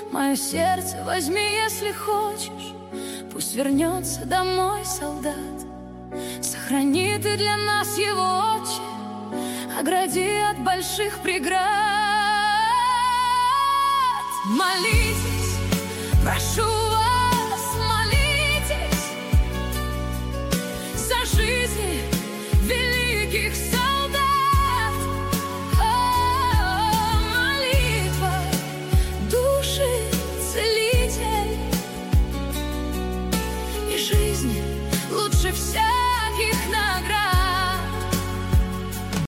Мое сердце возьми, если хочешь. Пусть вернется домой солдат. Сохрани ты для нас его отче, огради от больших преград. Молитесь, прошу